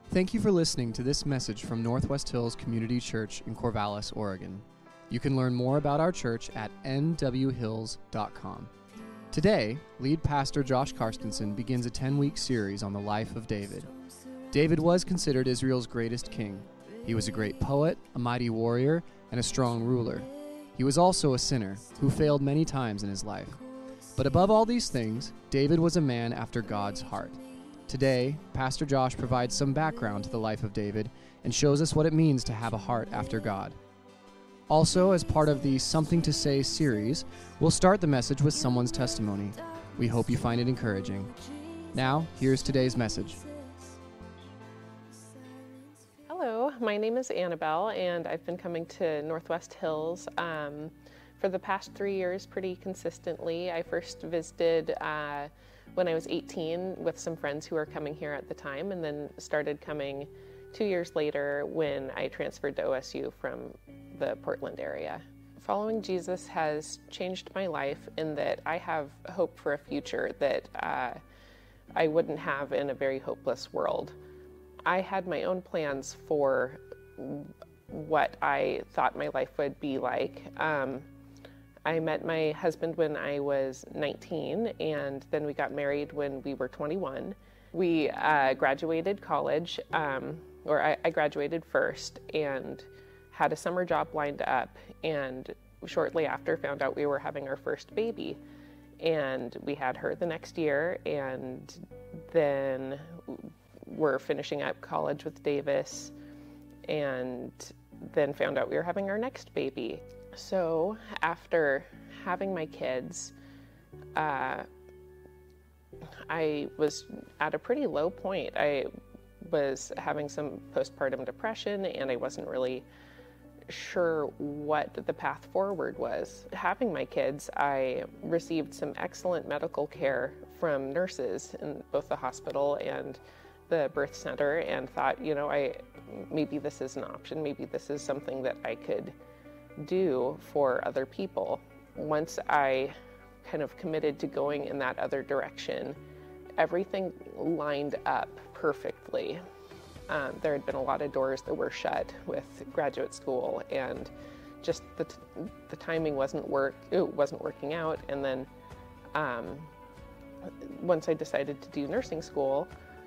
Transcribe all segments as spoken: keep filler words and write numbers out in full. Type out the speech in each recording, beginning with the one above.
Thank you for listening to this message from Northwest Hills Community Church in Corvallis, Oregon. You can learn more about our church at n w hills dot com. Today, lead pastor Josh Karstensen begins a ten-week series on the life of David. David was considered Israel's greatest king. He was a great poet, a mighty warrior, and a strong ruler. He was also a sinner who failed many times in his life. But above all these things, David was a man after God's heart. Today, Pastor Josh provides some background to the life of David and shows us what it means to have a heart after God. Also, as part of the Something to Say series, we'll start the message with someone's testimony. We hope you find it encouraging. Now, here's today's message. Hello, my name is Annabelle, and I've been coming to Northwest Hills um, for the past three years pretty consistently. I first visited uh, when I was eighteen with some friends who were coming here at the time, and then started coming two years later when I transferred to O S U from the Portland area. Following Jesus has changed my life in that I have hope for a future that uh, I wouldn't have in a very hopeless world. I had my own plans for what I thought my life would be like. Um, I met my husband when I was nineteen, and then we got married when we were twenty-one. We uh, graduated college, um, or I, I graduated first, and had a summer job lined up, and shortly after found out we were having our first baby. And we had her the next year, and then we're finishing up college with Davis, and then found out we were having our next baby. So after having my kids, uh, I was at a pretty low point. I was having some postpartum depression, and I wasn't really sure what the path forward was. Having my kids, I received some excellent medical care from nurses in both the hospital and the birth center, and thought, you know, I maybe this is an option, maybe this is something that I could do for other people. Once I kind of committed to going in that other direction, everything lined up perfectly. Um, there had been a lot of doors that were shut with graduate school, and just the t- the timing wasn't work it wasn't working out. And then um, once I decided to do nursing school,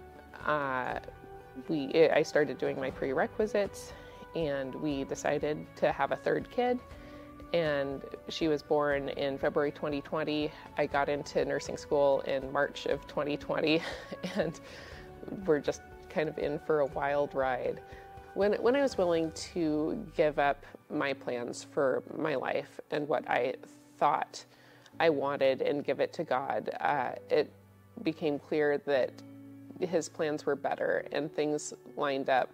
uh, we I started doing my prerequisites, and we decided to have a third kid. And she was born in February twenty twenty. I got into nursing school in March of twenty twenty, and we're just kind of in for a wild ride. When when I was willing to give up my plans for my life and what I thought I wanted and give it to God, uh, it became clear that His plans were better, and things lined up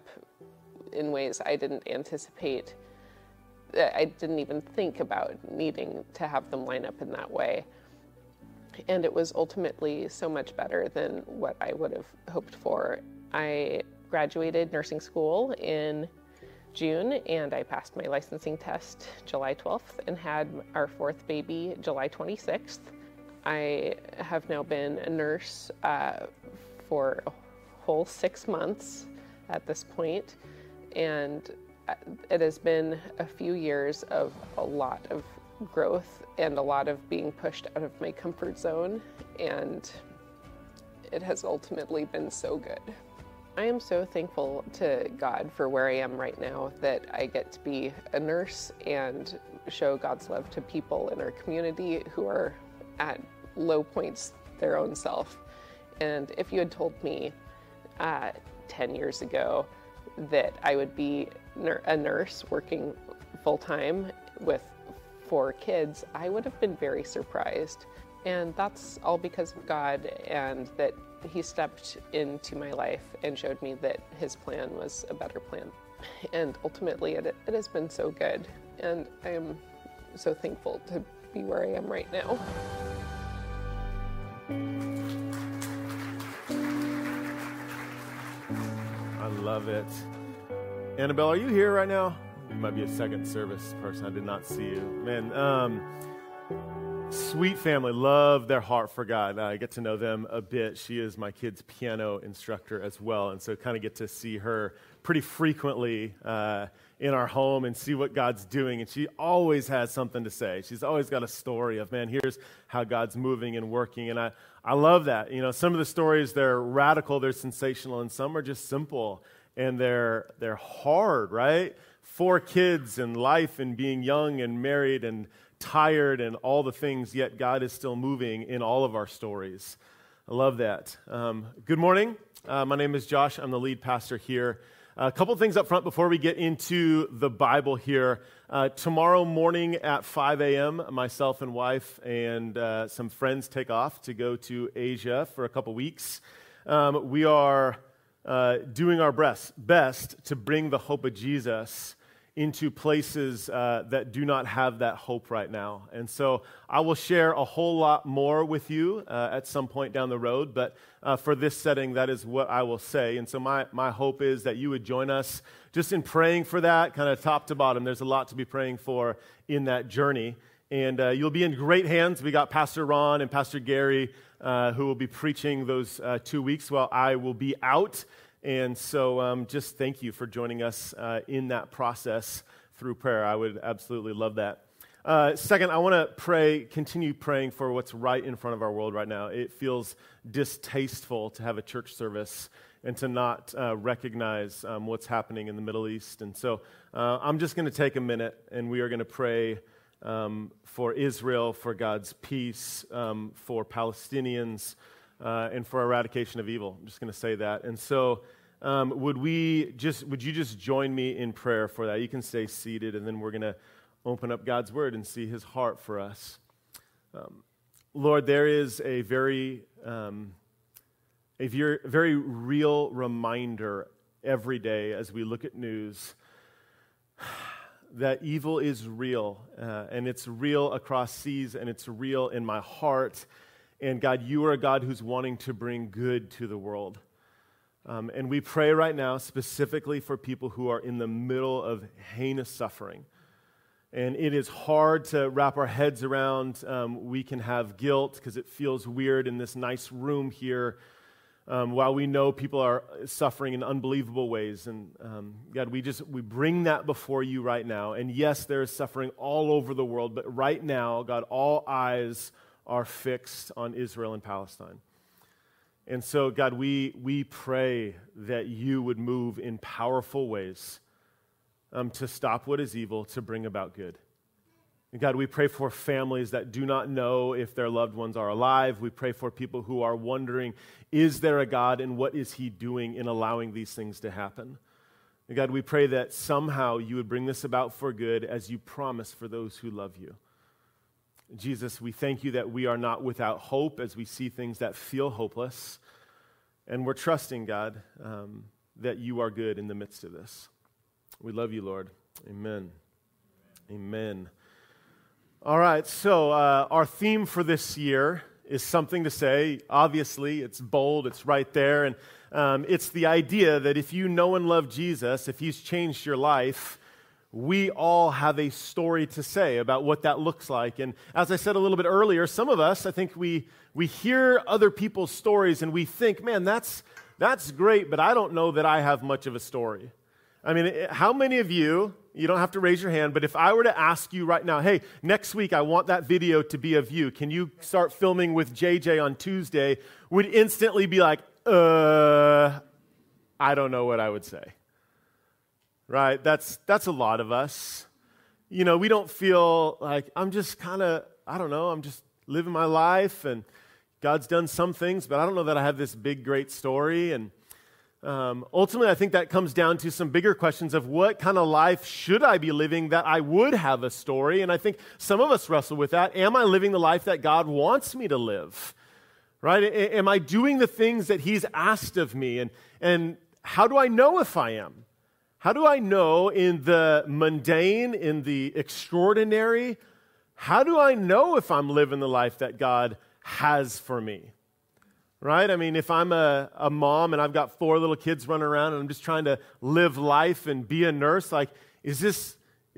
in ways I didn't anticipate. I didn't even think about needing to have them line up in that way. And it was ultimately so much better than what I would have hoped for. I graduated nursing school in June, and I passed my licensing test July twelfth and had our fourth baby July twenty-sixth. I have now been a nurse uh, for a whole six months at this point, and it has been a few years of a lot of growth and a lot of being pushed out of my comfort zone, and it has ultimately been so good. I am so thankful to God for where I am right now, that I get to be a nurse and show God's love to people in our community who are at low points their own self. And if you had told me uh, ten years ago that I would be a nurse working full-time with four kids, I would have been very surprised. And that's all because of God, and that He stepped into my life and showed me that His plan was a better plan. And ultimately, it, it has been so good, and I am so thankful to be where I am right now. I love it. Annabelle, are you here right now? You might be a second service person. I did not see you. Man, um, sweet family. Love their heart for God. I get to know them a bit. She is my kid's piano instructor as well, and so kind of get to see her pretty frequently uh, in our home and see what God's doing. And she always has something to say. She's always got a story of, man, here's how God's moving and working. And I, I love that. You know, some of the stories, they're radical, they're sensational, and some are just simple and they're they're hard, right? Four kids and life and being young and married and tired and all the things, yet God is still moving in all of our stories. I love that. Um, good morning. Uh, my name is Josh. I'm the lead pastor here. A couple things up front before we get into the Bible here. Uh, tomorrow morning at five a.m., myself and wife and uh, some friends take off to go to Asia for a couple weeks. Um, we are uh, doing our best, best to bring the hope of Jesus into places uh, that do not have that hope right now. And so I will share a whole lot more with you uh, at some point down the road, but uh, for this setting, that is what I will say. And so my, my hope is that you would join us just in praying for that, kind of top to bottom. There's a lot to be praying for in that journey. And uh, you'll be in great hands. We got Pastor Ron and Pastor Gary uh, who will be preaching those uh, two weeks while I will be out. And so um, just thank you for joining us uh, in that process through prayer. I would absolutely love that. Uh, second, I want to pray, continue praying for what's right in front of our world right now. It feels distasteful to have a church service and to not uh, recognize um, what's happening in the Middle East. And so uh, I'm just going to take a minute and we are going to pray um, for Israel, for God's peace, um, for Palestinians, Uh, and for eradication of evil. I'm just going to say that. And so um, would we just, would you just join me in prayer for that? You can stay seated, and then we're going to open up God's Word and see His heart for us. Um, Lord, there is a very, um, a very, very real reminder every day as we look at news that evil is real, uh, and it's real across seas, and it's real in my heart. And God, you are a God who's wanting to bring good to the world. Um, and we pray right now specifically for people who are in the middle of heinous suffering. And it is hard to wrap our heads around. Um, we can have guilt because it feels weird in this nice room here um, while we know people are suffering in unbelievable ways. And um, God, we just, we bring that before you right now. And yes, there is suffering all over the world, but right now, God, all eyes are fixed on Israel and Palestine. And so, God, we we pray that you would move in powerful ways um, to stop what is evil, to bring about good. And God, we pray for families that do not know if their loved ones are alive. We pray for people who are wondering, is there a God and what is he doing in allowing these things to happen? And God, we pray that somehow you would bring this about for good as you promise for those who love you. Jesus, we thank you that we are not without hope as we see things that feel hopeless. And we're trusting, God, um, that you are good in the midst of this. We love you, Lord. Amen. Amen. All right, so uh, our theme for this year is something to say. Obviously, it's bold, it's right there. And um, it's the idea that if you know and love Jesus, if he's changed your life, we all have a story to say about what that looks like. And as I said a little bit earlier, some of us, I think we we hear other people's stories and we think, man, that's that's great, but I don't know that I have much of a story. I mean, how many of you, you don't have to raise your hand, but if I were to ask you right now, hey, next week I want that video to be of you, can you start filming with J J on Tuesday, would instantly be like, uh, I don't know what I would say. Right? That's that's a lot of us. You know, we don't feel like, I'm just kind of, I don't know, I'm just living my life and God's done some things, but I don't know that I have this big, great story. And um, ultimately, I think that comes down to some bigger questions of what kind of life should I be living that I would have a story? And I think some of us wrestle with that. Am I living the life that God wants me to live? Right? A- am I doing the things that he's asked of me? And and how do I know if I am? How do I know in the mundane, in the extraordinary, how do I know if I'm living the life that God has for me? Right? I mean, if I'm a, a mom and I've got four little kids running around and I'm just trying to live life and be a nurse, like, is this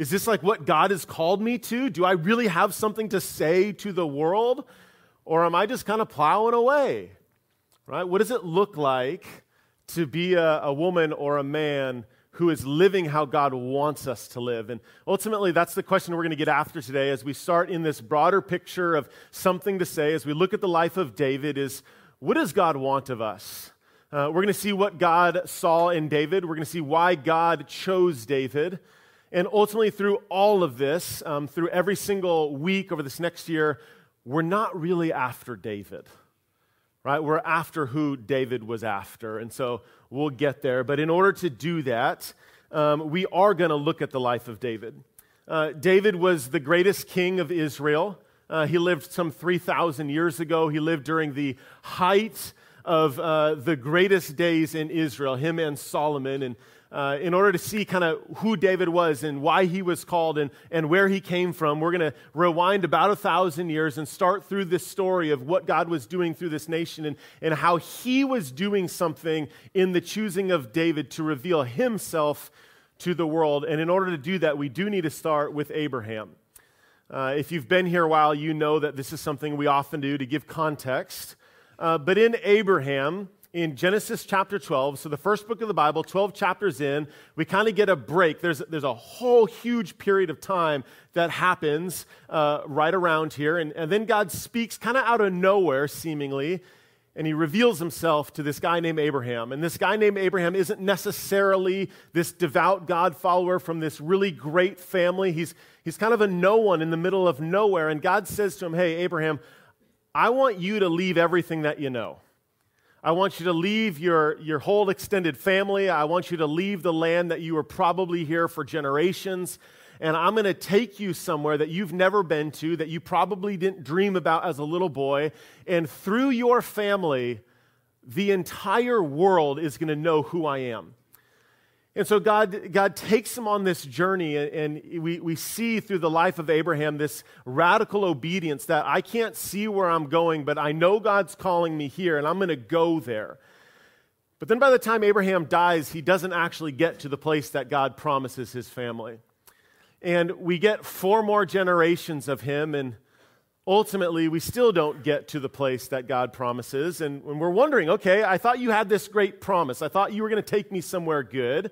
Is this like what God has called me to? Do I really have something to say to the world? Or am I just kind of plowing away? Right? What does it look like to be a, a woman or a man who is living how God wants us to live? And ultimately, that's the question we're going to get after today as we start in this broader picture of something to say, as we look at the life of David, is what does God want of us? Uh, we're going to see what God saw in David. We're going to see why God chose David. And ultimately, through all of this, um, through every single week over this next year, we're not really after David, right? We're after who David was after. And so we'll get there. But in order to do that, um, we are going to look at the life of David. Uh, David was the greatest king of Israel. Uh, he lived some three thousand years ago. He lived during the height of uh, the greatest days in Israel, him and Solomon. And uh, in order to see kind of who David was and why he was called and, and where he came from, we're going to rewind about a thousand years and start through this story of what God was doing through this nation and, and how he was doing something in the choosing of David to reveal himself to the world. And in order to do that, we do need to start with Abraham. Uh, if you've been here a while, you know that this is something we often do to give context. Uh, but in Abraham, in Genesis chapter twelve, so the first book of the Bible, twelve chapters in, we kind of get a break. There's, there's a whole huge period of time that happens uh, right around here. And, and then God speaks kind of out of nowhere, seemingly, and he reveals himself to this guy named Abraham. And this guy named Abraham isn't necessarily this devout God follower from this really great family. He's, he's kind of a no one in the middle of nowhere. And God says to him, hey, Abraham, I want you to leave everything that you know. I want you to leave your, your whole extended family. I want you to leave the land that you were probably here for generations. And I'm going to take you somewhere that you've never been to, that you probably didn't dream about as a little boy. And through your family, the entire world is going to know who I am. And so God, God takes him on this journey, and we, we see through the life of Abraham this radical obedience that I can't see where I'm going, but I know God's calling me here, and I'm going to go there. But then by the time Abraham dies, he doesn't actually get to the place that God promises his family. And we get four more generations of him, and ultimately we still don't get to the place that God promises. And when we're wondering, okay, I thought you had this great promise. I thought you were going to take me somewhere good.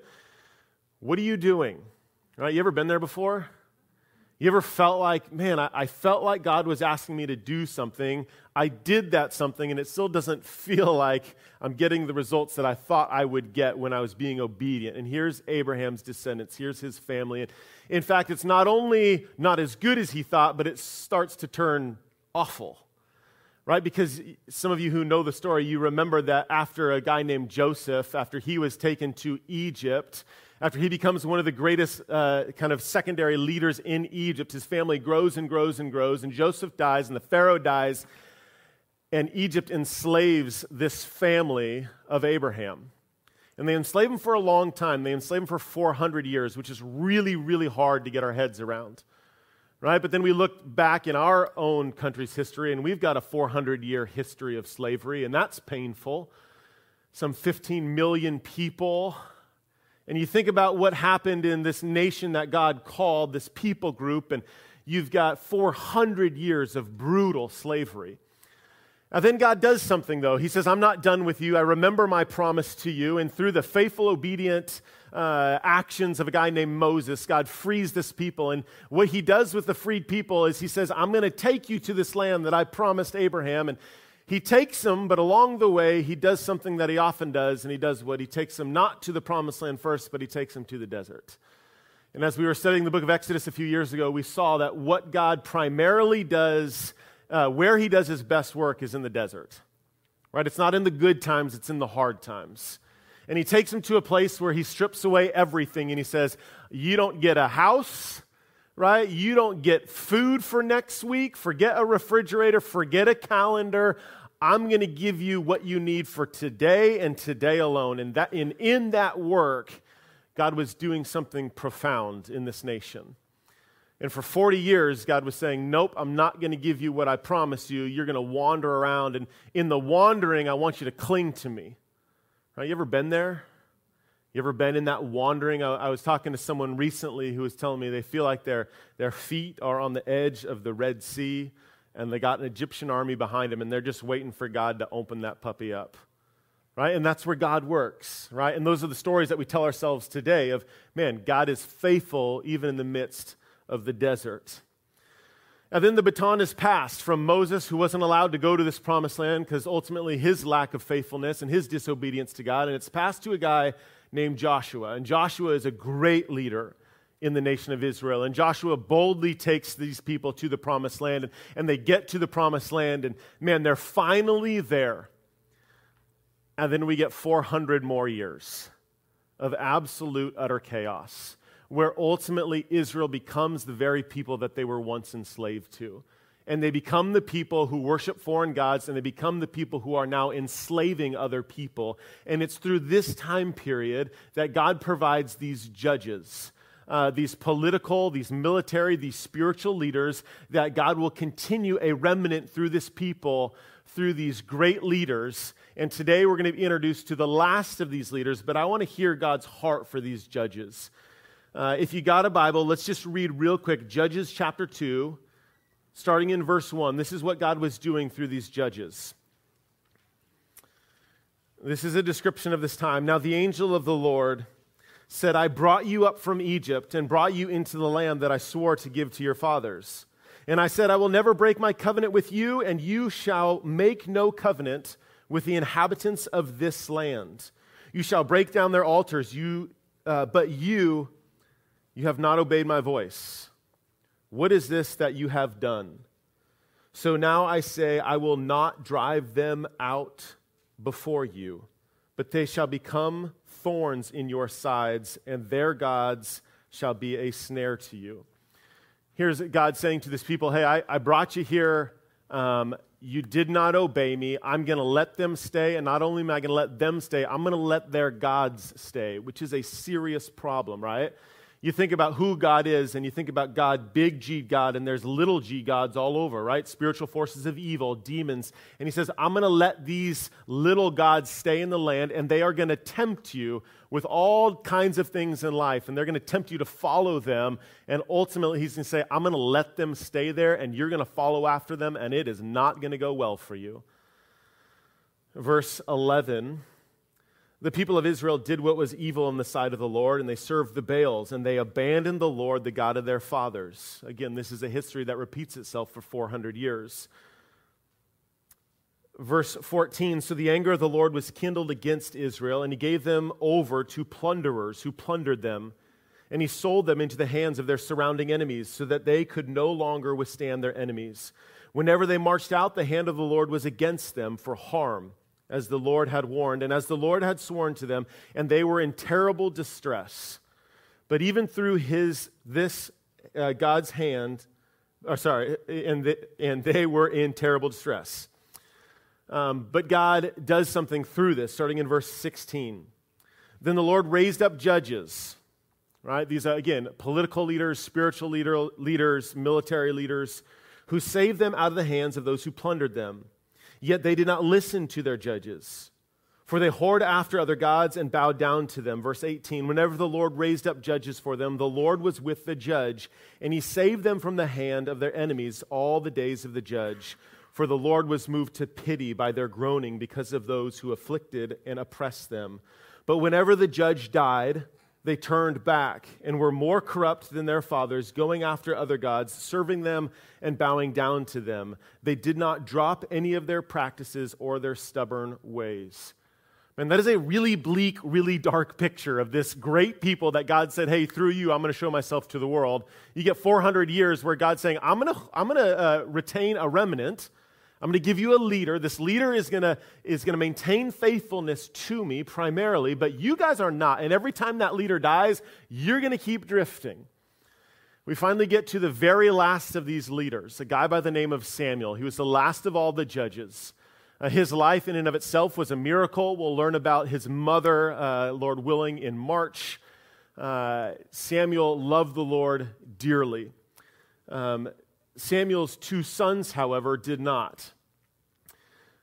What are you doing? Right? You ever been there before? You ever felt like, man, I, I felt like God was asking me to do something. I did that something, and it still doesn't feel like I'm getting the results that I thought I would get when I was being obedient. And here's Abraham's descendants. Here's his family. And in fact, it's not only not as good as he thought, but it starts to turn awful. Right? Because some of you who know the story, you remember that after a guy named Joseph, after he was taken to Egypt, after he becomes one of the greatest uh, kind of secondary leaders in Egypt, his family grows and grows and grows, and Joseph dies, and the Pharaoh dies, and Egypt enslaves this family of Abraham. And they enslave him for a long time. They enslave him for four hundred years, which is really, really hard to get our heads around. Right? But then we look back in our own country's history, and we've got a four hundred year history of slavery, and that's painful. Some fifteen million people. And you think about what happened in this nation that God called, this people group, and you've got four hundred years of brutal slavery. Now then God does something, though. He says, I'm not done with you. I remember my promise to you. And through the faithful, obedient uh, actions of a guy named Moses, God frees this people. And what he does with the freed people is he says, I'm going to take you to this land that I promised Abraham. And he takes them, but along the way, he does something that he often does, and he does what? He takes them not to the promised land first, but he takes them to the desert. And as we were studying the book of Exodus a few years ago, we saw that what God primarily does, uh, where he does his best work is in the desert. Right? It's not in the good times, it's in the hard times. And he takes them to a place where he strips away everything, and he says, you don't get a house, right? You don't get food for next week. Forget a refrigerator, forget a calendar. I'm going to give you what you need for today and today alone. And that in, in that work, God was doing something profound in this nation. And for forty years, God was saying, nope, I'm not going to give you what I promised you. You're going to wander around. And in the wandering, I want you to cling to me. Right? You ever been there? You ever been in that wandering? I, I was talking to someone recently who was telling me they feel like their, their feet are on the edge of the Red Sea, and they got an Egyptian army behind them, and they're just waiting for God to open that puppy up. Right? And that's where God works, right? And those are the stories that we tell ourselves today of, man, God is faithful even in the midst of the desert. And then the baton is passed from Moses, who wasn't allowed to go to this promised land because ultimately his lack of faithfulness and his disobedience to God, and it's passed to a guy named Joshua. And Joshua is a great leader in the nation of Israel. And Joshua boldly takes these people to the promised land, and, and they get to the promised land, and man, they're finally there. And then we get four hundred more years of absolute, utter chaos, where ultimately Israel becomes the very people that they were once enslaved to. And they become the people who worship foreign gods, and they become the people who are now enslaving other people. And it's through this time period that God provides these judges, uh, these political, these military, these spiritual leaders, that God will continue a remnant through this people, through these great leaders. And today we're going to be introduced to the last of these leaders, but I want to hear God's heart for these judges. Uh, if you got a Bible, let's just read real quick Judges chapter two, starting in verse one. This is what God was doing through these judges. This is a description of this time. Now the angel of the Lord said, I brought you up from Egypt and brought you into the land that I swore to give to your fathers. And I said, I will never break my covenant with you, and you shall make no covenant with the inhabitants of this land. You shall break down their altars, you, uh, but you, you have not obeyed my voice. What is this that you have done? So now I say, I will not drive them out before you, but they shall become thorns in your sides, and their gods shall be a snare to you. Here's God saying to this people, hey, I, I brought you here. Um, you did not obey me. I'm going to let them stay. And not only am I going to let them stay, I'm going to let their gods stay, which is a serious problem, right? You think about who God is, and you think about God, big G God, and there's little g gods all over, right? Spiritual forces of evil, demons. And he says, I'm going to let these little gods stay in the land, and they are going to tempt you with all kinds of things in life, and they're going to tempt you to follow them. And ultimately, he's going to say, I'm going to let them stay there, and you're going to follow after them, and it is not going to go well for you. Verse eleven. The people of Israel did what was evil in the sight of the Lord, and they served the Baals, and they abandoned the Lord, the God of their fathers. Again, this is a history that repeats itself for four hundred years. Verse fourteen, so the anger of the Lord was kindled against Israel, and he gave them over to plunderers who plundered them, and he sold them into the hands of their surrounding enemies, so that they could no longer withstand their enemies. Whenever they marched out, the hand of the Lord was against them for harm, as the Lord had warned, and as the Lord had sworn to them, and they were in terrible distress. But even through his this uh, God's hand, or sorry, and the, and they were in terrible distress. Um, but God does something through this, starting in verse sixteen. Then the Lord raised up judges, right? These are, again, political leaders, spiritual leader, leaders, military leaders, who saved them out of the hands of those who plundered them. Yet they did not listen to their judges, for they whored after other gods and bowed down to them. Verse eighteen, whenever the Lord raised up judges for them, the Lord was with the judge, and he saved them from the hand of their enemies all the days of the judge. For the Lord was moved to pity by their groaning because of those who afflicted and oppressed them. But whenever the judge died, they turned back and were more corrupt than their fathers, going after other gods, serving them and bowing down to them. They did not drop any of their practices or their stubborn ways. And that is a really bleak, really dark picture of this great people that God said, hey, through you, I'm going to show myself to the world. You get four hundred years where God's saying, I'm going to, I'm going to uh, retain a remnant. I'm going to give you a leader. This leader is going to is going to maintain faithfulness to me primarily, but you guys are not. And every time that leader dies, you're going to keep drifting. We finally get to the very last of these leaders, a guy by the name of Samuel. He was the last of all the judges. Uh, his life in and of itself was a miracle. We'll learn about his mother, uh, Lord willing, in March. Uh, Samuel loved the Lord dearly. Um, Samuel's two sons, however, did not.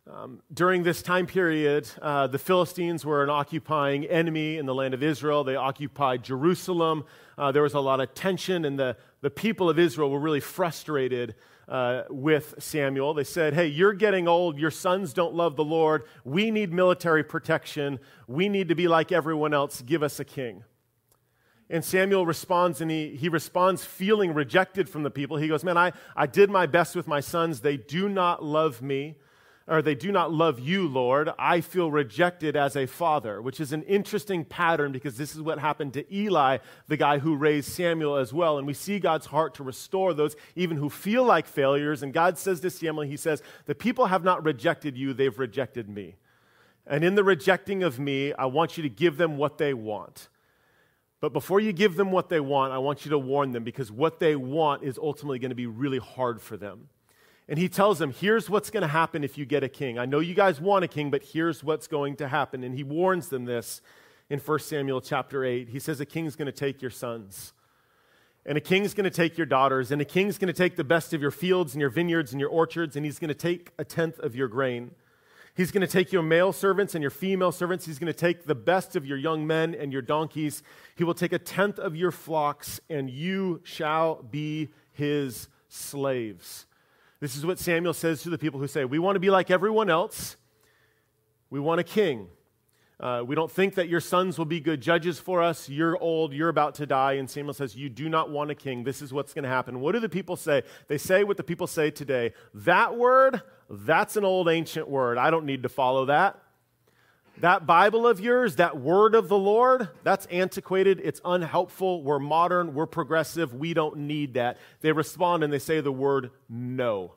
Um, during this time period, uh, the Philistines were an occupying enemy in the land of Israel. They occupied Jerusalem. Uh, there was a lot of tension, and the, the people of Israel were really frustrated uh, with Samuel. They said, hey, you're getting old. Your sons don't love the Lord. We need military protection. We need to be like everyone else. Give us a king. And Samuel responds, and he, he responds feeling rejected from the people. He goes, man, I, I did my best with my sons. They do not love me. Or they do not love you, Lord. I feel rejected as a father, which is an interesting pattern because this is what happened to Eli, the guy who raised Samuel as well. And we see God's heart to restore those even who feel like failures. And God says to Samuel, he says, the people have not rejected you, they've rejected me. And in the rejecting of me, I want you to give them what they want. But before you give them what they want, I want you to warn them because what they want is ultimately going to be really hard for them. And he tells them, here's what's going to happen if you get a king. I know you guys want a king, but here's what's going to happen. And he warns them this in First Samuel chapter eight. He says, a king's going to take your sons, and a king's going to take your daughters, and a king's going to take the best of your fields and your vineyards and your orchards, and he's going to take a tenth of your grain. He's going to take your male servants and your female servants. He's going to take the best of your young men and your donkeys. He will take a tenth of your flocks, and you shall be his slaves. This is what Samuel says to the people who say, we want to be like everyone else. We want a king. Uh, we don't think that your sons will be good judges for us. You're old. You're about to die. And Samuel says, you do not want a king. This is what's going to happen. What do the people say? They say what the people say today. That word, that's an old ancient word. I don't need to follow that. That Bible of yours, that word of the Lord, that's antiquated, it's unhelpful, we're modern, we're progressive, we don't need that. They respond and they say the word no,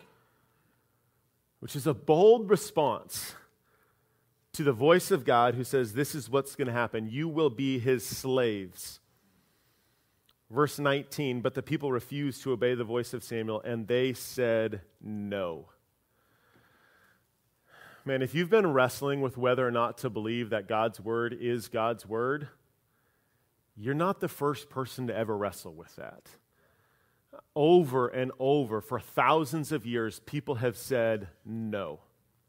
which is a bold response to the voice of God who says this is what's going to happen. You will be his slaves. Verse nineteen, but the people refused to obey the voice of Samuel, and they said no. Man, if you've been wrestling with whether or not to believe that God's word is God's word, you're not the first person to ever wrestle with that. Over and over, for thousands of years, people have said no.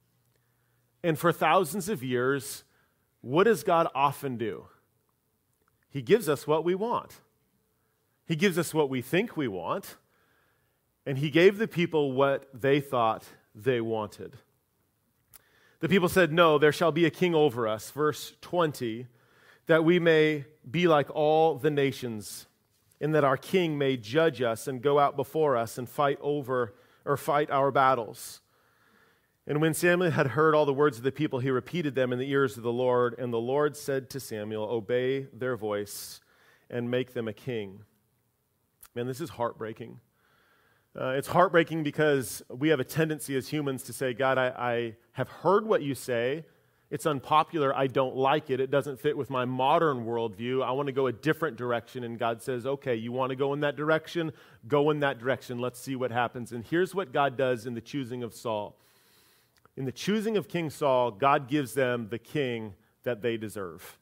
And for thousands of years, what does God often do? He gives us what we want. He gives us what we think we want, and he gave the people what they thought they wanted. The people said, no, there shall be a king over us, verse twenty, that we may be like all the nations, and that our king may judge us and go out before us and fight over or fight our battles. And when Samuel had heard all the words of the people, he repeated them in the ears of the Lord, and the Lord said to Samuel, obey their voice and make them a king. Man, this is heartbreaking. Uh, it's heartbreaking because we have a tendency as humans to say, God, I, I have heard what you say. It's unpopular. I don't like it. It doesn't fit with my modern worldview. I want to go a different direction. And God says, okay, you want to go in that direction? Go in that direction. Let's see what happens. And here's what God does in the choosing of Saul. In the choosing of King Saul, God gives them the king that they deserve.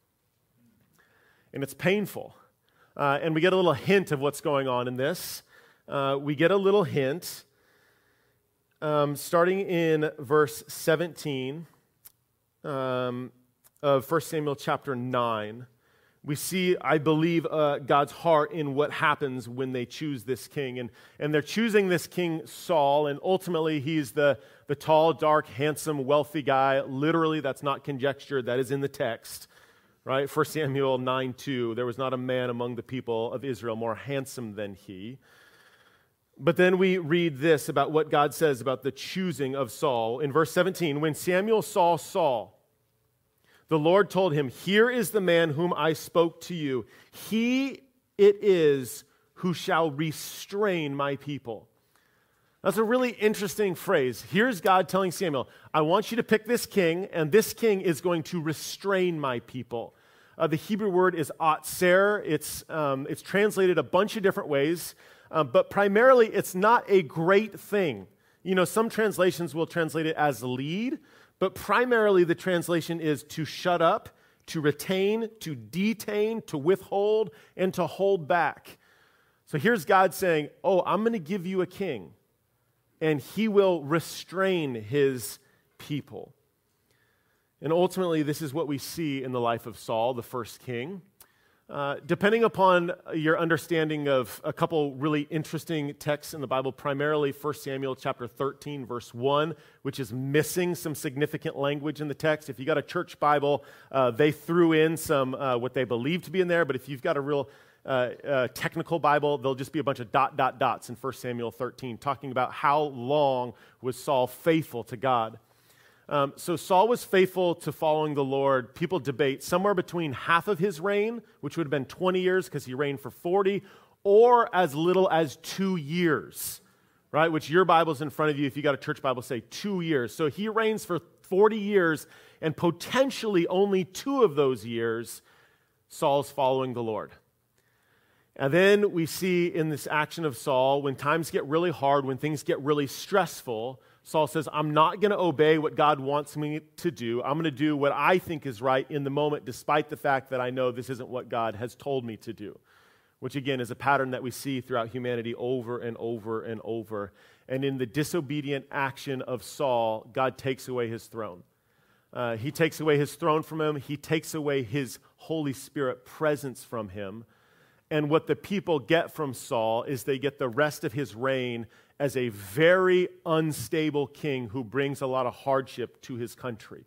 And it's painful. Uh, and we get a little hint of what's going on in this. Uh, we get a little hint um, starting in verse seventeen um, of First Samuel chapter nine. We see, I believe, uh, God's heart in what happens when they choose this king. And, and they're choosing this king Saul, and ultimately he's the, the tall, dark, handsome, wealthy guy. Literally, that's not conjecture, that is in the text. Right? First Samuel nine two, there was not a man among the people of Israel more handsome than he. But then we read this about what God says about the choosing of Saul. In verse seventeen, when Samuel saw Saul, the Lord told him, here is the man whom I spoke to you. He it is who shall restrain my people. That's a really interesting phrase. Here's God telling Samuel, I want you to pick this king, and this king is going to restrain my people. Uh, the Hebrew word is atzer. It's, um, it's translated a bunch of different ways. Um, but primarily, it's not a great thing. You know, some translations will translate it as lead, but primarily the translation is to shut up, to retain, to detain, to withhold, and to hold back. So here's God saying, oh, I'm going to give you a king, and he will restrain his people. And ultimately, this is what we see in the life of Saul, the first king. Uh, depending upon your understanding of a couple really interesting texts in the Bible, primarily First Samuel chapter thirteen, verse one, which is missing some significant language in the text. If you got a church Bible, uh, they threw in some uh, what they believe to be in there, but if you've got a real uh, uh, technical Bible, there'll just be a bunch of dot, dot, dots in First Samuel thirteen, talking about how long was Saul faithful to God. Um, so Saul was faithful to following the Lord. People debate somewhere between half of his reign, which would have been twenty years because he reigned for forty, or as little as two years, right? Which your Bible's in front of you. If you got a church Bible, say two years. So he reigns for forty years, and potentially only two of those years, Saul's following the Lord. And then we see in this action of Saul, when times get really hard, when things get really stressful, Saul says, I'm not going to obey what God wants me to do. I'm going to do what I think is right in the moment, despite the fact that I know this isn't what God has told me to do, which again is a pattern that we see throughout humanity over and over and over. And in the disobedient action of Saul, God takes away his throne. Uh, he takes away his throne from him. He takes away his Holy Spirit presence from him. And what the people get from Saul is they get the rest of his reign as a very unstable king who brings a lot of hardship to his country.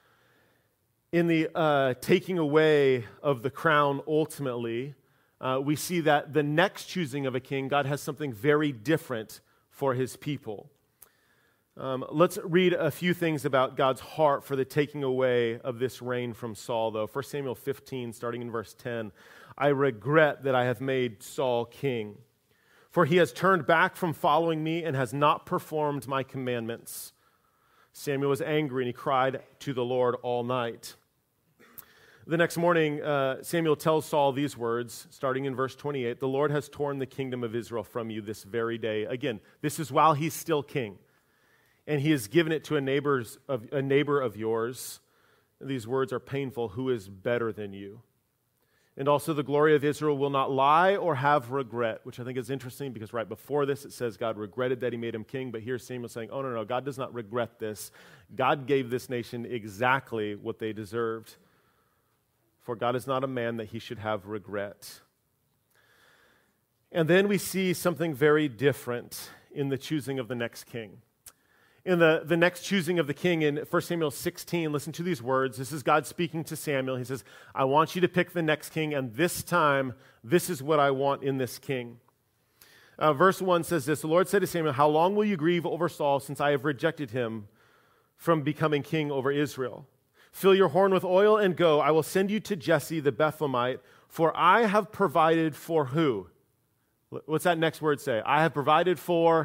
In the uh, taking away of the crown, ultimately, uh, we see that the next choosing of a king, God has something very different for his people. Um, let's read a few things about God's heart for the taking away of this reign from Saul, though. First Samuel fifteen, starting in verse ten. I regret that I have made Saul king, for he has turned back from following me and has not performed my commandments. Samuel was angry and he cried to the Lord all night. The next morning, uh, Samuel tells Saul these words, starting in verse twenty-eight, the Lord has torn the kingdom of Israel from you this very day. Again, this is while he's still king. And he has given it to a, neighbor's of, a neighbor of yours. These words are painful. Who is better than you? And also the glory of Israel will not lie or have regret, which I think is interesting because right before this it says God regretted that he made him king, but here Samuel saying, oh, no, no, God does not regret this. God gave this nation exactly what they deserved. For God is not a man that he should have regret. And then we see something very different in the choosing of the next king. In the, the next choosing of the king in First Samuel sixteen, listen to these words. This is God speaking to Samuel. He says, I want you to pick the next king, and this time, this is what I want in this king. Uh, verse one says this, the Lord said to Samuel, how long will you grieve over Saul since I have rejected him from becoming king over Israel? Fill your horn with oil and go. I will send you to Jesse the Bethlehemite, for I have provided for who? What's that next word say? I have provided for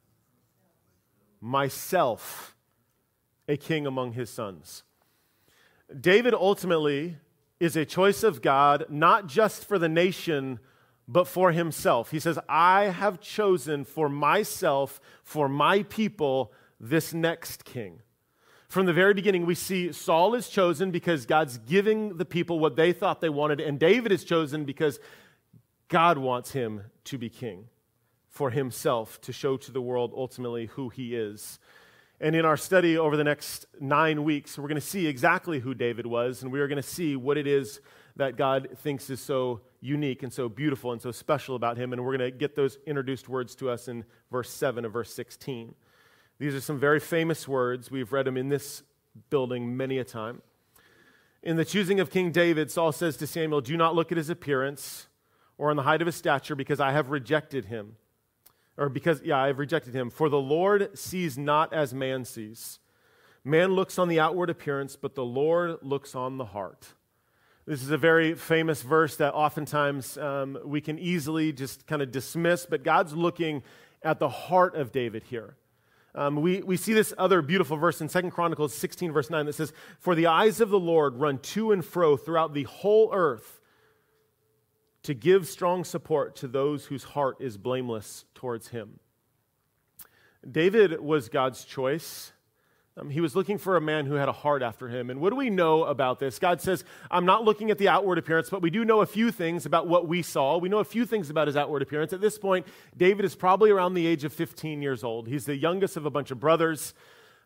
myself a king among his sons. David ultimately is a choice of God, not just for the nation, but for himself. He says, I have chosen for myself, for my people, this next king. From the very beginning, we see Saul is chosen because God's giving the people what they thought they wanted, and David is chosen because God wants him to be king for himself, to show to the world ultimately who he is. And in our study over the next nine weeks, we're going to see exactly who David was, and we are going to see what it is that God thinks is so unique and so beautiful and so special about him, and we're going to get those introduced words to us in verse seven of verse sixteen. These are some very famous words. We've read them in this building many a time. In the choosing of King David, Saul says to Samuel, do not look at his appearance or on the height of his stature, because I have rejected him. Or because, yeah, I have rejected him. For the Lord sees not as man sees. Man looks on the outward appearance, but the Lord looks on the heart. This is a very famous verse that oftentimes um, we can easily just kind of dismiss, but God's looking at the heart of David here. Um, we, we see this other beautiful verse in Second Chronicles sixteen, verse nine, that says, for the eyes of the Lord run to and fro throughout the whole earth, to give strong support to those whose heart is blameless towards him. David was God's choice. Um, he was looking for a man who had a heart after him. And what do we know about this? God says, I'm not looking at the outward appearance, but we do know a few things about what we saw. We know a few things about his outward appearance. At this point, David is probably around the age of fifteen years old. He's the youngest of a bunch of brothers.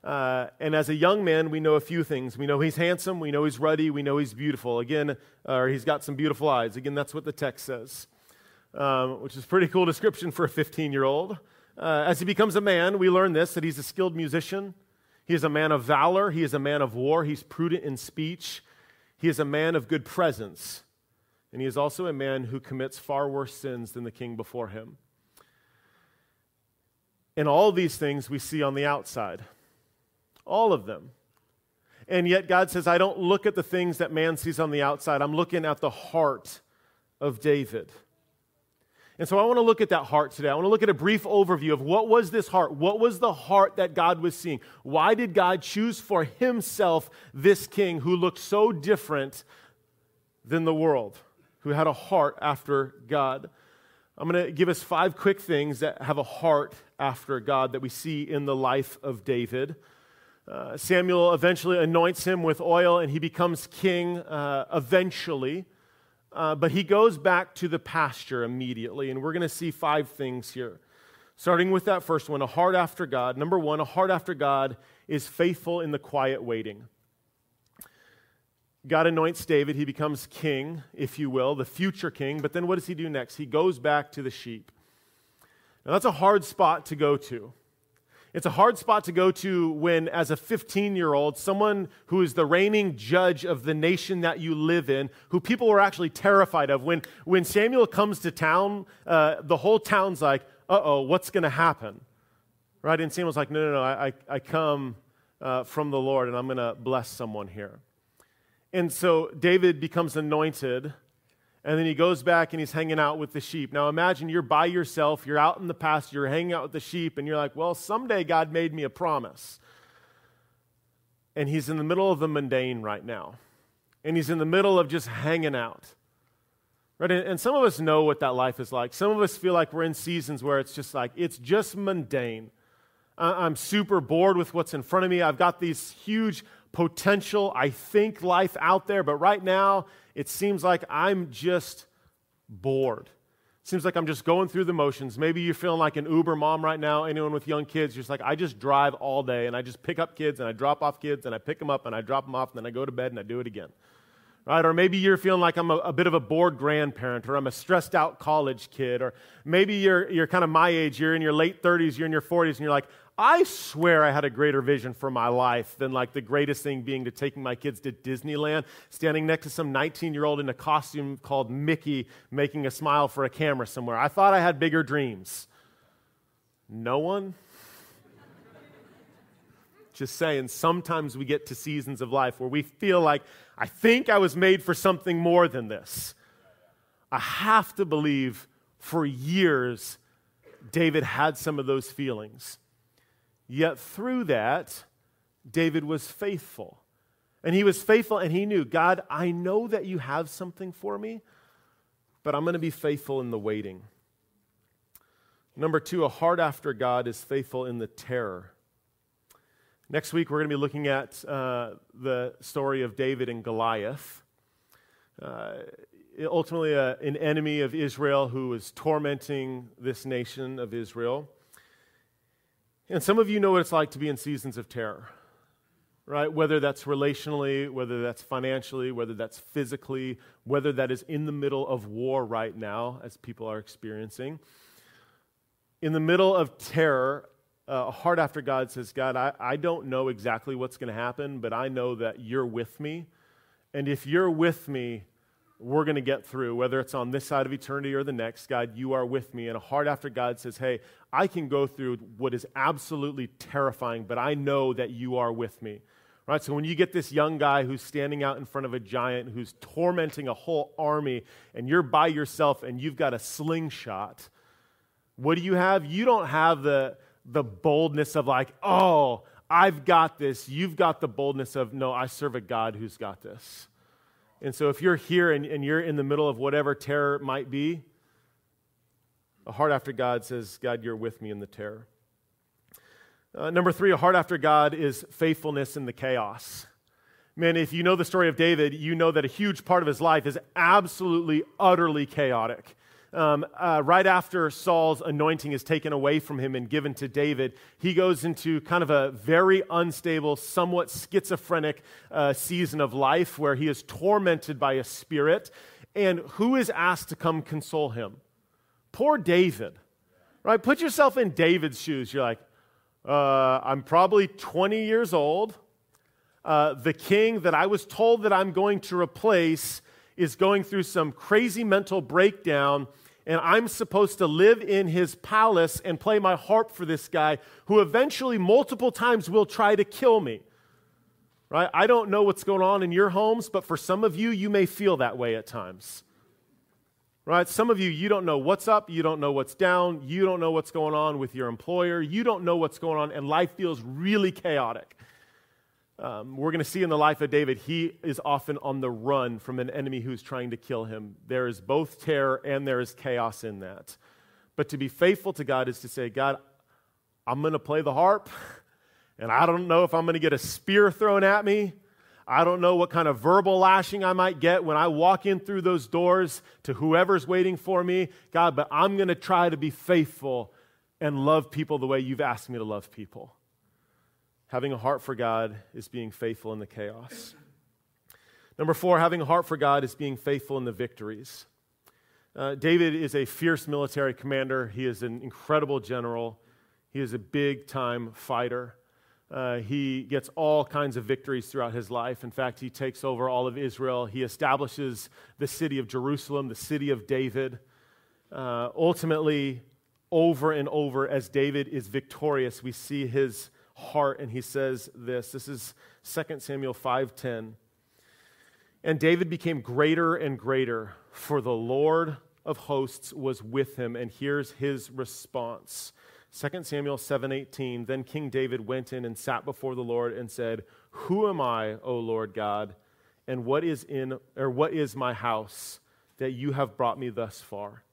Uh, and as a young man, we know a few things. We know he's handsome. We know he's ruddy. We know he's beautiful. Again, or he's got some beautiful eyes. Again, that's what the text says, um, which is a pretty cool description for a fifteen-year-old. Uh, as he becomes a man, we learn this, that he's a skilled musician. He is a man of valor. He is a man of war. He's prudent in speech. He is a man of good presence. And he is also a man who commits far worse sins than the king before him. And all these things we see on the outside. All of them. And yet God says, I don't look at the things that man sees on the outside. I'm looking at the heart of David. And so I want to look at that heart today. I want to look at a brief overview of what was this heart? What was the heart that God was seeing? Why did God choose for himself this king who looked so different than the world, who had a heart after God? I'm going to give us five quick things that have a heart after God that we see in the life of David. Uh, Samuel eventually anoints him with oil, and he becomes king uh, eventually. Uh, but he goes back to the pasture immediately, and we're going to see five things here. Starting with that first one, a heart after God. Number one, a heart after God is faithful in the quiet waiting. God anoints David. He becomes king, if you will, the future king. But then what does he do next? He goes back to the sheep. Now, that's a hard spot to go to. It's a hard spot to go to when, as a fifteen-year-old, someone who is the reigning judge of the nation that you live in, who people were actually terrified of. When, when Samuel comes to town, uh, the whole town's like, uh-oh, what's going to happen? Right? And Samuel's like, no, no, no, I, I come uh, from the Lord, and I'm going to bless someone here. And so David becomes anointed, and then he goes back and he's hanging out with the sheep. Now imagine you're by yourself, you're out in the pasture, you're hanging out with the sheep, and you're like, well, someday God made me a promise. And he's in the middle of the mundane right now. And he's in the middle of just hanging out. Right? And, and some of us know what that life is like. Some of us feel like we're in seasons where it's just like, it's just mundane. I, I'm super bored with what's in front of me. I've got these huge potential, I think, life out there, but right now, it seems like I'm just bored. It seems like I'm just going through the motions. Maybe you're feeling like an Uber mom right now. Anyone with young kids, you're just like, I just drive all day, and I just pick up kids, and I drop off kids, and I pick them up, and I drop them off, and then I go to bed, and I do it again. Right? Or maybe you're feeling like I'm a, a bit of a bored grandparent, or I'm a stressed out college kid, or maybe you're you're kind of my age, you're in your late thirties, you're in your forties, and you're like, I swear I had a greater vision for my life than like the greatest thing being to taking my kids to Disneyland, standing next to some nineteen-year-old in a costume called Mickey, making a smile for a camera somewhere. I thought I had bigger dreams. No one? Just saying, sometimes we get to seasons of life where we feel like, I think I was made for something more than this. I have to believe for years David had some of those feelings. Yet through that, David was faithful. And he was faithful and he knew, God, I know that you have something for me, but I'm going to be faithful in the waiting. Number two, a heart after God is faithful in the terror. Next week, we're going to be looking at uh, the story of David and Goliath. Uh, ultimately, uh, an enemy of Israel who was tormenting this nation of Israel. And some of you know what it's like to be in seasons of terror, right? Whether that's relationally, whether that's financially, whether that's physically, whether that is in the middle of war right now, as people are experiencing. In the middle of terror, uh, a heart after God says, God, I, I don't know exactly what's going to happen, but I know that you're with me. And if you're with me, we're going to get through, whether it's on this side of eternity or the next. God, you are with me. And a heart after God says, hey, I can go through what is absolutely terrifying, but I know that you are with me. Right? So when you get this young guy who's standing out in front of a giant, who's tormenting a whole army, and you're by yourself and you've got a slingshot, what do you have? You don't have the, the boldness of like, oh, I've got this. You've got the boldness of, no, I serve a God who's got this. And so if you're here and, and you're in the middle of whatever terror it might be, a heart after God says, God, you're with me in the terror. Uh, number three, a heart after God is faithfulness in the chaos. Man, if you know the story of David, you know that a huge part of his life is absolutely, utterly chaotic. Um, uh, right after Saul's anointing is taken away from him and given to David, he goes into kind of a very unstable, somewhat schizophrenic uh, season of life where he is tormented by a spirit. And who is asked to come console him? Poor David, right? Put yourself in David's shoes. You're like, uh, I'm probably twenty years old. Uh, the king that I was told that I'm going to replace is going through some crazy mental breakdown, and I'm supposed to live in his palace and play my harp for this guy who eventually multiple times will try to kill me. Right? I don't know what's going on in your homes, but for some of you, you may feel that way at times. Right? Some of you, you don't know what's up, you don't know what's down, you don't know what's going on with your employer, you don't know what's going on, and life feels really chaotic. Um, we're going to see in the life of David, he is often on the run from an enemy who's trying to kill him. There is both terror and there is chaos in that. But to be faithful to God is to say, God, I'm going to play the harp, and I don't know if I'm going to get a spear thrown at me. I don't know what kind of verbal lashing I might get when I walk in through those doors to whoever's waiting for me. God, but I'm going to try to be faithful and love people the way you've asked me to love people. Having a heart for God is being faithful in the chaos. Number four, having a heart for God is being faithful in the victories. Uh, David is a fierce military commander. He is an incredible general. He is a big-time fighter. Uh, he gets all kinds of victories throughout his life. In fact, he takes over all of Israel. He establishes the city of Jerusalem, the city of David. Uh, ultimately, over and over, as David is victorious, we see his heart, and he says this. This is Second Samuel five ten. And David became greater and greater, for the Lord of hosts was with him. And here's his response. Second Samuel seven eighteen. Then King David went in and sat before the Lord and said, Who am I, O Lord God, and what is in or what is my house that you have brought me thus far?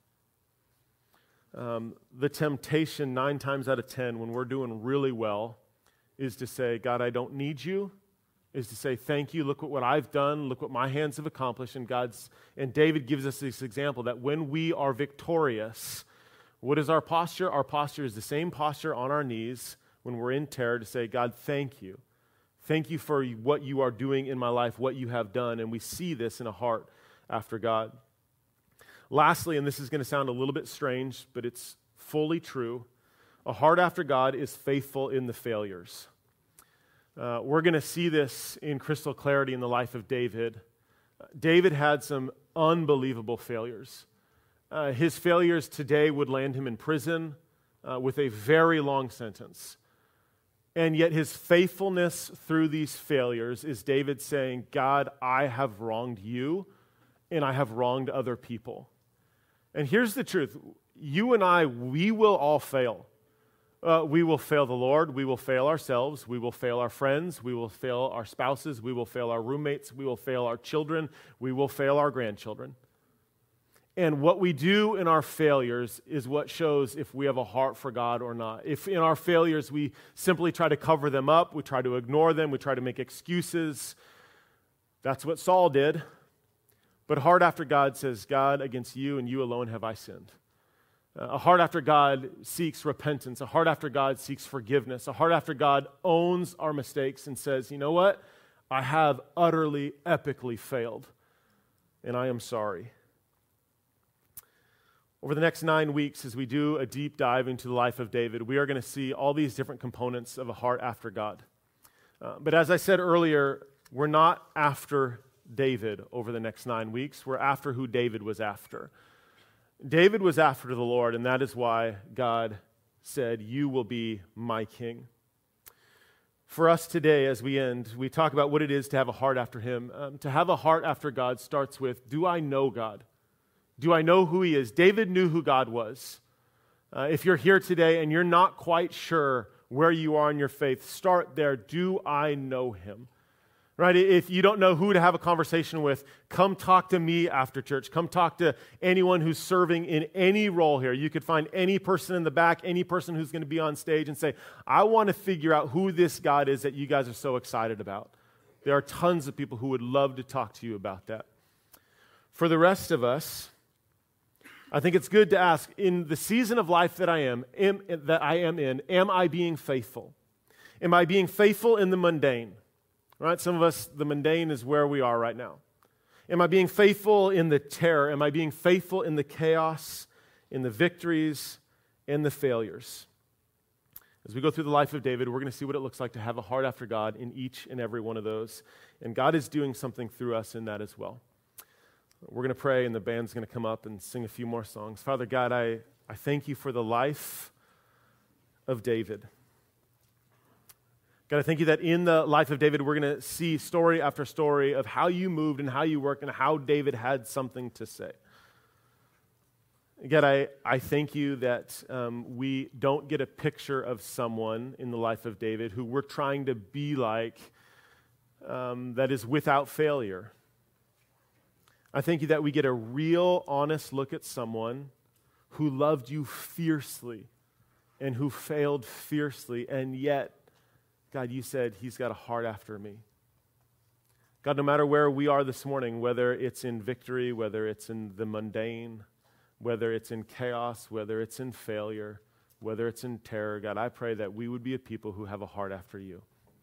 Um, the temptation nine times out of ten when we're doing really well is to say, God, I don't need you, is to say, thank you, look at what I've done, look what my hands have accomplished, and God's, and David gives us this example that when we are victorious, what is our posture? Our posture is the same posture on our knees when we're in terror to say, God, thank you. Thank you for what you are doing in my life, what you have done, and we see this in a heart after God. Lastly, and this is going to sound a little bit strange, but it's fully true, a heart after God is faithful in the failures. Uh, we're going to see this in crystal clarity in the life of David. David had some unbelievable failures. Uh, his failures today would land him in prison uh, with a very long sentence. And yet his faithfulness through these failures is David saying, God, I have wronged you, and I have wronged other people. And here's the truth. You and I, we will all fail. Uh, we will fail the Lord. We will fail ourselves. We will fail our friends. We will fail our spouses. We will fail our roommates. We will fail our children. We will fail our grandchildren. And what we do in our failures is what shows if we have a heart for God or not. If in our failures we simply try to cover them up, we try to ignore them, we try to make excuses, that's what Saul did. But a heart after God says, God, against you and you alone have I sinned. A heart after God seeks repentance. A heart after God seeks forgiveness. A heart after God owns our mistakes and says, you know what? I have utterly, epically failed, and I am sorry. Over the next nine weeks, as we do a deep dive into the life of David, we are going to see all these different components of a heart after God. Uh, but as I said earlier, we're not after David over the next nine weeks. We're after who David was after. David was after the Lord, and that is why God said, you will be my king. For us today, as we end, we talk about what it is to have a heart after him. Um, to have a heart after God starts with, do I know God? Do I know who he is? David knew who God was. Uh, if you're here today and you're not quite sure where you are in your faith, start there. Do I know him? Right? If you don't know who to have a conversation with, come talk to me after church. Come talk to anyone who's serving in any role here. You could find any person in the back, any person who's going to be on stage and say, I want to figure out who this God is that you guys are so excited about. There are tons of people who would love to talk to you about that. For the rest of us, I think it's good to ask, in the season of life that I am, am that I am in, am I being faithful? Am I being faithful in the mundane? Right? Some of us, the mundane is where we are right now. Am I being faithful in the terror? Am I being faithful in the chaos, in the victories, and the failures? As we go through the life of David, we're going to see what it looks like to have a heart after God in each and every one of those. And God is doing something through us in that as well. We're going to pray, and the band's going to come up and sing a few more songs. Father God, I, I thank you for the life of David. God, I thank you that in the life of David, we're going to see story after story of how you moved and how you worked and how David had something to say. God, I, I thank you that um, we don't get a picture of someone in the life of David who we're trying to be like um, that is without failure. I thank you that we get a real, honest look at someone who loved you fiercely and who failed fiercely, and yet, God, you said he's got a heart after me. God, no matter where we are this morning, whether it's in victory, whether it's in the mundane, whether it's in chaos, whether it's in failure, whether it's in terror, God, I pray that we would be a people who have a heart after you.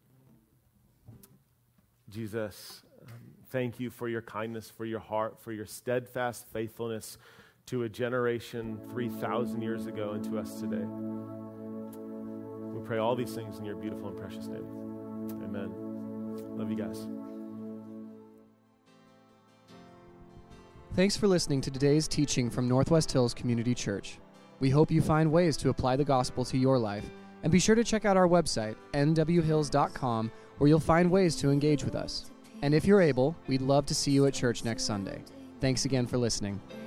Jesus, um, thank you for your kindness, for your heart, for your steadfast faithfulness to a generation three thousand years ago and to us today. We pray all these things in your beautiful and precious name. Amen. Love you guys. Thanks for listening to today's teaching from Northwest Hills Community Church. We hope you find ways to apply the gospel to your life, and be sure to check out our website, n w hills dot com, where you'll find ways to engage with us. And if you're able, we'd love to see you at church next Sunday. Thanks again for listening.